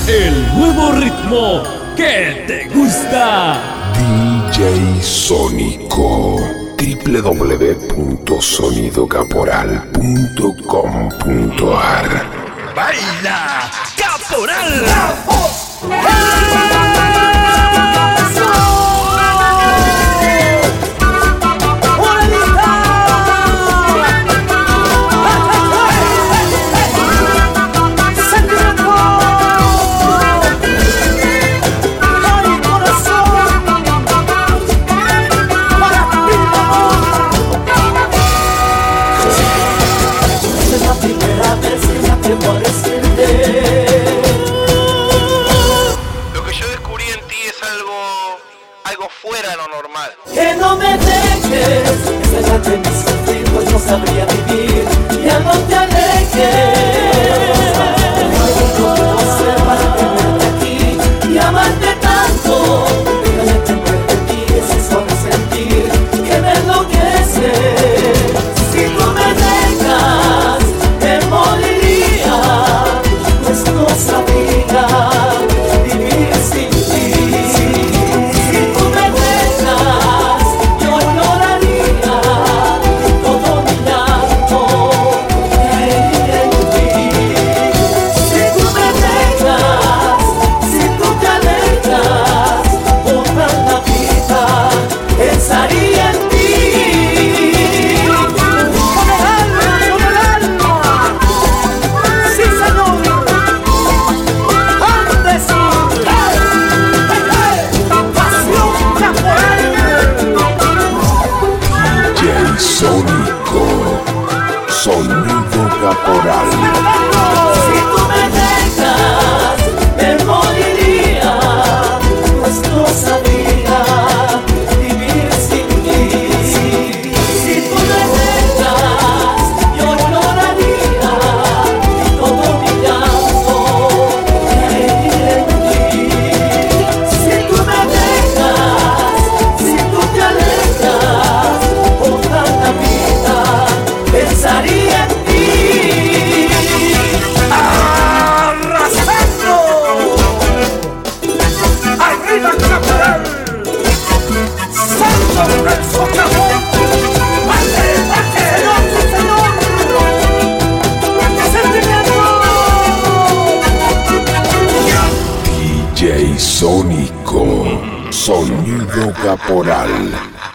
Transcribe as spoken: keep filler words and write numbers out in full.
el nuevo ritmo que te gusta. D J Sónico. doble u doble u doble u punto sonido caporal punto com punto a r. ¡Baila, Caporal! Lo que yo descubrí en ti es algo, algo fuera de lo normal. Que no me dejes, enséñate mi sufrir, pues no sabría vivir. Ya no te alejes. No hay otro que hacer para tenerte aquí y amarte tanto. Déjame tenerte aquí, ese suave sentir que me enloquece. Si tú me dejas, me moriría, pues no sabía vivir sin ti. Si tú me dejas, yo lloraría todo mi llanto caería en ti. Si tú me dejas, si tú te alejas, toda la vida pensaría en ti. Con el alma, con el alma, sí señor, antes sí, pasión caporal. D J Sónico. Sonido caporal. Si tú me dejas, me moriría, pues no sabía vivir sin ti. Si tú me dejas, yo lloraría todo mi llanto caería en ti. Si tú me dejas, si tú te alejas, toda la vida pensaría en ti. ¡Arrasando! ¡Arriba Caporal! ¡Santo Renzo Cajón! ¡Mate, mate! ¡Señor, señor! ¡Sentimiento! D J Sónico. Sonido caporal.